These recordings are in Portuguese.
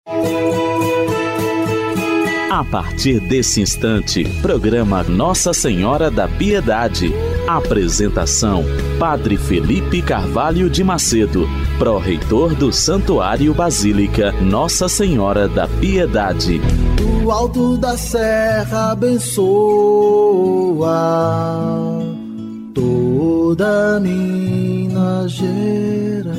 A partir desse instante, programa Nossa Senhora da Piedade. Apresentação: Padre Felipe Carvalho de Macedo, pró-reitor do Santuário Basílica Nossa Senhora da Piedade. Do alto da serra abençoa toda Minas Gerais.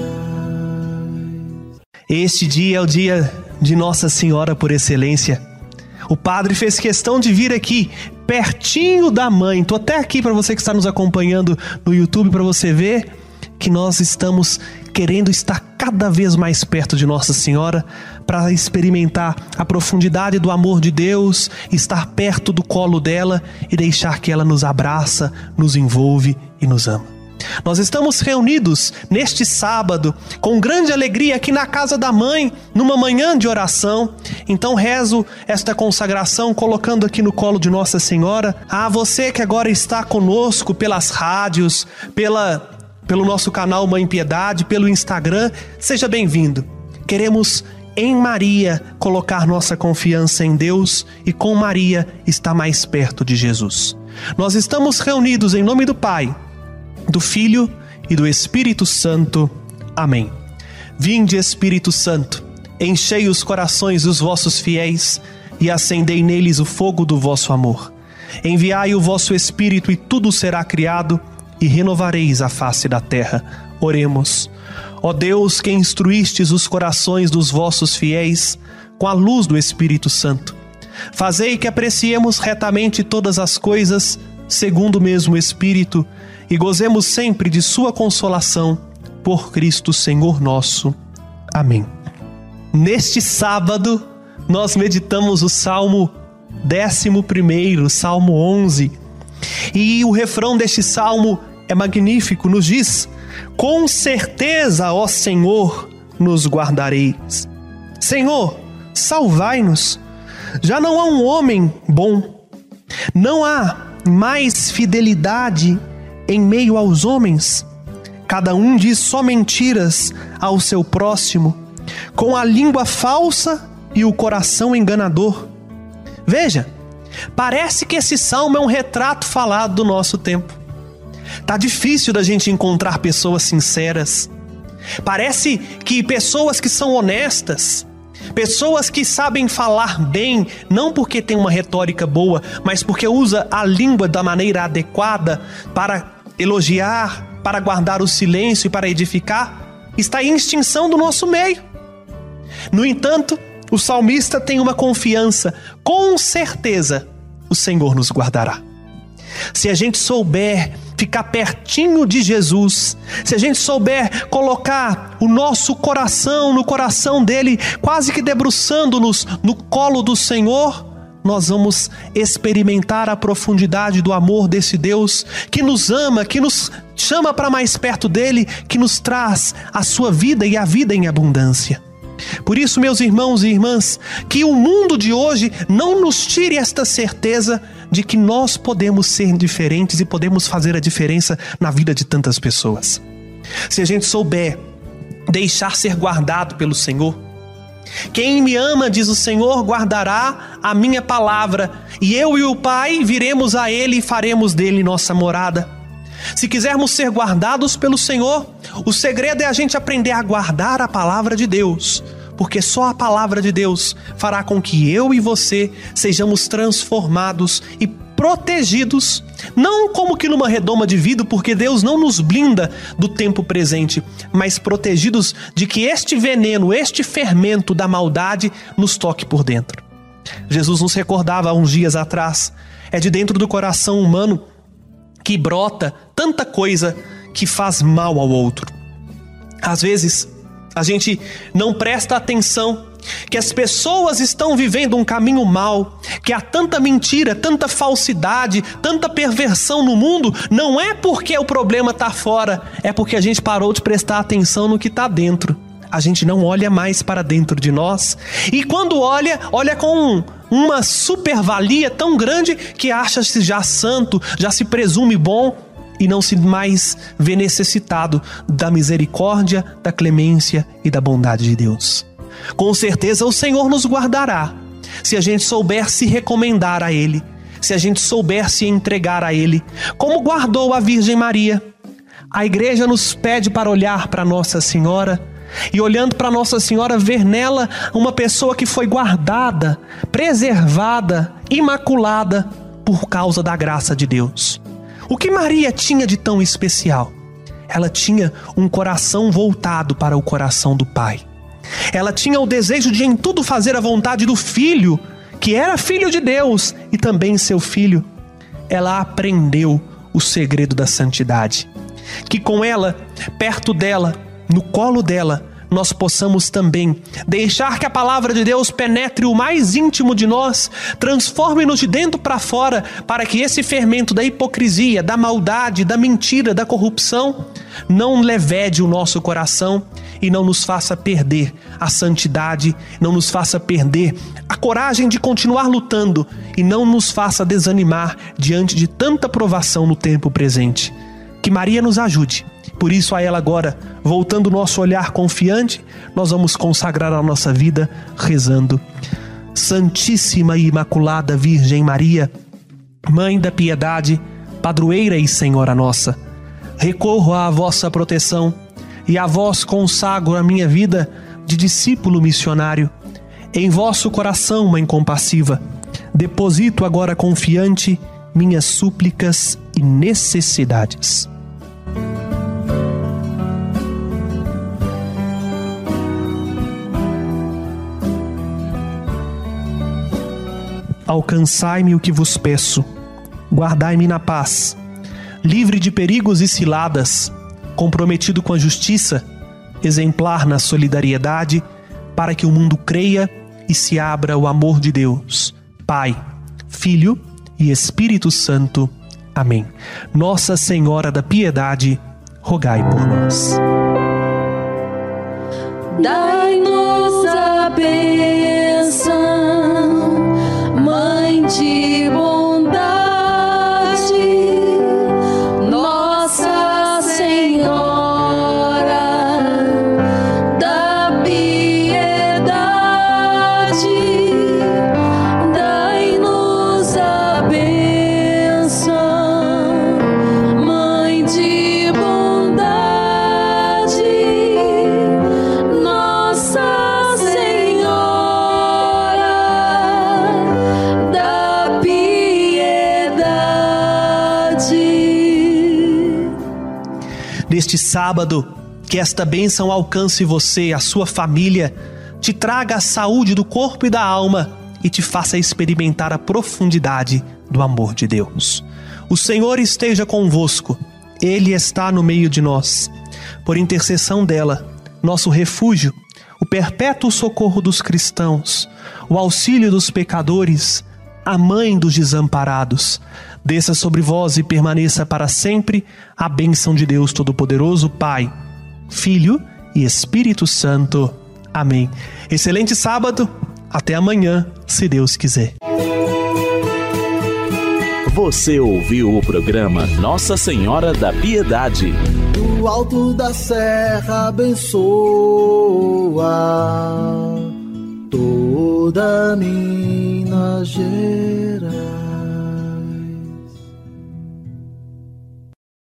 Este dia é o dia de Nossa Senhora por excelência. O padre fez questão de vir aqui, pertinho da mãe. Tô até aqui para você que está nos acompanhando no YouTube, para você ver que nós estamos querendo estar cada vez mais perto de Nossa Senhora, para experimentar a profundidade do amor de Deus, estar perto do colo dela e deixar que ela nos abraça, nos envolve e nos ama. Nós estamos reunidos neste sábado com grande alegria aqui na casa da mãe, numa manhã de oração. Então rezo esta consagração colocando aqui no colo de Nossa Senhora. A você que agora está conosco pelas rádios, pelo nosso canal Mãe Piedade, pelo Instagram, seja bem-vindo. Queremos em Maria colocar nossa confiança em Deus e com Maria estar mais perto de Jesus. Nós estamos reunidos em nome do Pai, do Filho e do Espírito Santo. Amém. Vinde, Espírito Santo, enchei os corações dos vossos fiéis e acendei neles o fogo do vosso amor. Enviai o vosso Espírito e tudo será criado e renovareis a face da terra. Oremos. Ó Deus, que instruístes os corações dos vossos fiéis com a luz do Espírito Santo, fazei que apreciemos retamente todas as coisas segundo o mesmo Espírito e gozemos sempre de sua consolação, por Cristo Senhor nosso. Amém. Neste sábado, nós meditamos o Salmo 11º, Salmo 11. E o refrão deste salmo é magnífico, nos diz: com certeza, ó Senhor, nos guardareis. Senhor, salvai-nos. Já não há um homem bom, não há mais fidelidade em meio aos homens. Cada um diz só mentiras ao seu próximo, com a língua falsa e o coração enganador. Veja, parece que esse salmo é um retrato falado do nosso tempo. Tá difícil da gente encontrar pessoas sinceras. Parece que pessoas que são honestas, pessoas que sabem falar bem, não porque tem uma retórica boa, mas porque usa a língua da maneira adequada para elogiar, para guardar o silêncio e para edificar, está em extinção do nosso meio. No entanto, o salmista tem uma confiança: com certeza o Senhor nos guardará. Se a gente souber ficar pertinho de Jesus, se a gente souber colocar o nosso coração no coração dele, quase que debruçando-nos no colo do Senhor, nós vamos experimentar a profundidade do amor desse Deus que nos ama, que nos chama para mais perto dele, que nos traz a sua vida e a vida em abundância. Por isso, meus irmãos e irmãs, que o mundo de hoje não nos tire esta certeza de que nós podemos ser diferentes e podemos fazer a diferença na vida de tantas pessoas. Se a gente souber deixar ser guardado pelo Senhor, quem me ama, diz o Senhor, guardará a minha palavra, e eu e o Pai viremos a Ele e faremos dele nossa morada. Se quisermos ser guardados pelo Senhor, o segredo é a gente aprender a guardar a palavra de Deus, porque só a palavra de Deus fará com que eu e você sejamos transformados e protegidos, não como que numa redoma de vidro, porque Deus não nos blinda do tempo presente, mas protegidos de que este veneno, este fermento da maldade nos toque por dentro. Jesus nos recordava há uns dias atrás, é de dentro do coração humano que brota tanta coisa que faz mal ao outro. Às vezes, a gente não presta atenção que as pessoas estão vivendo um caminho mau, que há tanta mentira, tanta falsidade, tanta perversão no mundo, não é porque o problema está fora, é porque a gente parou de prestar atenção no que está dentro. A gente não olha mais para dentro de nós, e quando olha com uma supervalia tão grande que acha-se já santo, já se presume bom, e não se mais vê necessitado da misericórdia, da clemência e da bondade de Deus. Com certeza o Senhor nos guardará, se a gente souber se recomendar a Ele, se a gente souber se entregar a Ele, como guardou a Virgem Maria. A igreja nos pede para olhar para Nossa Senhora e, olhando para Nossa Senhora, ver nela uma pessoa que foi guardada, preservada, imaculada por causa da graça de Deus. O que Maria tinha de tão especial? Ela tinha um coração voltado para o coração do Pai. Ela tinha o desejo de em tudo fazer a vontade do Filho, que era Filho de Deus e também seu Filho. Ela aprendeu o segredo da santidade. Que com ela, perto dela, no colo dela, nós possamos também deixar que a palavra de Deus penetre o mais íntimo de nós, transforme-nos de dentro para fora, para que esse fermento da hipocrisia, da maldade, da mentira, da corrupção, não levede o nosso coração e não nos faça perder a santidade, não nos faça perder a coragem de continuar lutando e não nos faça desanimar diante de tanta provação no tempo presente. Que Maria nos ajude. Por isso a ela agora, voltando o nosso olhar confiante, nós vamos consagrar a nossa vida rezando. Santíssima e Imaculada Virgem Maria, Mãe da piedade, Padroeira e Senhora nossa, recorro à vossa proteção e a vós consagro a minha vida de discípulo missionário. Em vosso coração, Mãe compassiva, deposito agora confiante minhas súplicas e necessidades. Alcançai-me o que vos peço, guardai-me na paz, livre de perigos e ciladas, comprometido com a justiça, exemplar na solidariedade, para que o mundo creia e se abra ao amor de Deus, Pai, Filho e Espírito Santo. Amém. Nossa Senhora da Piedade, rogai por nós. Dai-nos a bênção, Mãe de bondade, Nossa Senhora da piedade, dai-nos a bênção, Mãe de bondade, Nossa Senhora da piedade. Neste sábado, que esta bênção alcance você, a sua família, te traga a saúde do corpo e da alma e te faça experimentar a profundidade do amor de Deus. O Senhor esteja convosco, Ele está no meio de nós. Por intercessão dela, nosso refúgio, o perpétuo socorro dos cristãos, o auxílio dos pecadores, a mãe dos desamparados, desça sobre vós e permaneça para sempre a bênção de Deus Todo-Poderoso, Pai, Filho e Espírito Santo. Amém. Excelente sábado, até amanhã, se Deus quiser. Você ouviu o programa Nossa Senhora da Piedade. Do alto da serra abençoa toda Minas Gerais.